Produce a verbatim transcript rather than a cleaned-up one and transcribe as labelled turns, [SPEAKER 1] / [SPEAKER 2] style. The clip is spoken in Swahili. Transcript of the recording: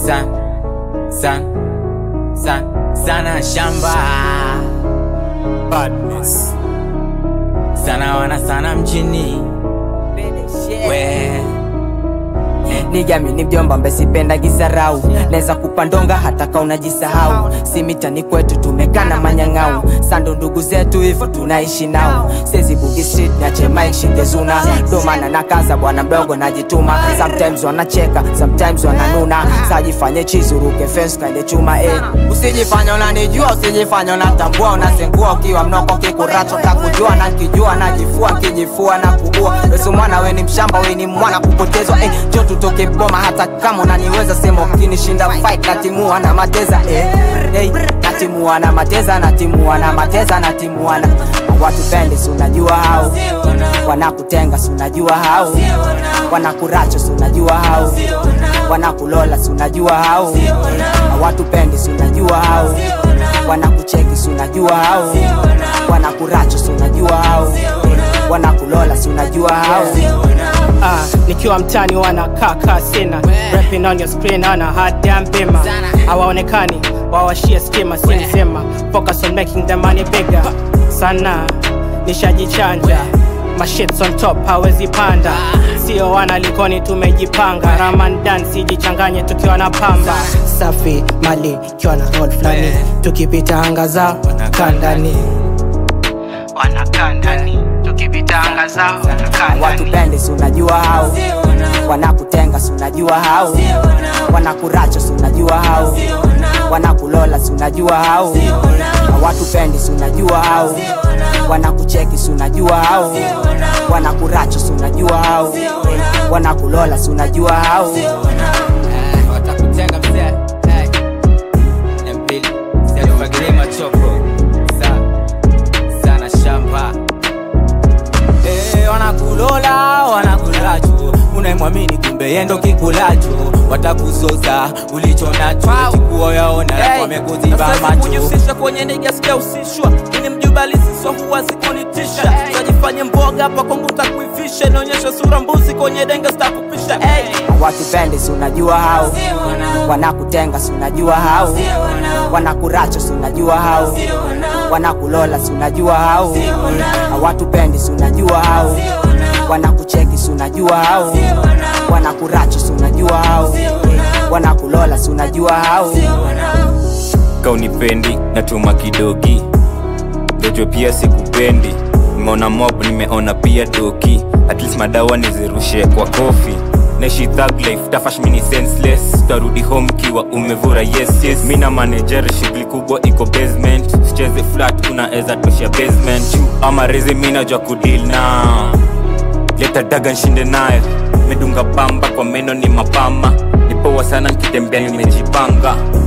[SPEAKER 1] San, san, san, sana shamba badness. Sana wana sana mjini we
[SPEAKER 2] Niga mini mjomba mbesi penda gisarau. Neza kupandonga hata ka unajisahau. Si mitani kwetu tumekana manyangau. Sando ndugu zetu hivyo tunaishi nao. Sezi bugi street nyache mic shingezuna. Domana na kaza bwana mdogo najituma. Sometimes wanacheka, sometimes wananuna. Sajifanye chizu ruke fence kaile chuma eh. Usijifanya unanijua, usijifanya unatambua. Unasengua ukiwa mnoko kikuracho takujua. Na nkijua najifua, nkijifua na kubua. Wesu mwana we ni mshamba, we ni mwana kupotezwa eh. Jotu toke boma hata kama unaniweza. Sema ukinishinda fight natimua na mateza eh. Hey, natimua na mateza, natimua na mateza, natimua na watu pendi si unajua hao. Wanakutenga si unajua hao. Wanakuracho si unajua hao. Wanakulola si unajua hao. Watu pendi si unajua hao. Wanakucheki si unajua hao. Wanakuracho si unajua hao. Wanakulola si unajua hao.
[SPEAKER 3] Ah, nikiwa mtani wanakaka sina. Rapping on your screen hana hard damn bima. Hawaonekani, wawashia skima sinisema. Focus on making the money bigger. Sana, nishajichanja. My shit's on top, hawezi panda. Sio wana likoni tumejipanga. Ramadan sijichanganye tukiwa na pamba. Safi, mali, kiwa na road flani. Tukipita anga zao, kandani. Wanakandani, tukipita anga zao, kandani.
[SPEAKER 2] Watu pendi si unajua hao. Wanakutenga si unajua hao. Wanakuracho si unajua hao. Wanakulola si unajua hao. Watu pendi si unajua hao. Wanakucheki si unajua hao. Wanakuracho si unajua hao. Wanakulola si unajua hao.
[SPEAKER 1] watakutenga mzee. Mpili sefagile machoko sana shamba eh. Wanakulola wanakulacho, unaimwamini kumbe yendo kikulacho. Watakuzoza ulicho nacho, tikuo yaona hey. Wamekuziba macho.
[SPEAKER 4] Kunyusisha kwenye nigga sikia usishwa. Ini mjubali siso huwa zikunitisha. Tajifanye mboga hapa kwangu takuifisha. Naonyesha sura mbuzi kwenye denga sitakupisha hey.
[SPEAKER 2] Watu pendi si unajua hao. Wanakutenga si unajua hao. Wanakuracho si unajua hao. Wanakulola si unajua hao. Watu pendi si unajua hao. Wanakucheki si unajua hao. Wanakuracho si unajua hao. Wanakulola si unajua hao.
[SPEAKER 5] Kaunipendi natuma kidogi. Dojo pia sikupendi. Nimeona mob nimeona pia doki. At least madawa nizirushe kwa kofi. Neshi thug life, tafash mini senseless. Tarudi home kiwa umevura yes yes. Mina manager shughuli kubwa iko basement. Sicheze flat unaeza toshia basement. Ama rezi mina jwa kudeal na. Leta daga nshinde nayo. Medunga pamba kwa meno ni mapama. Nipowa sana nikitembea nimejipanga.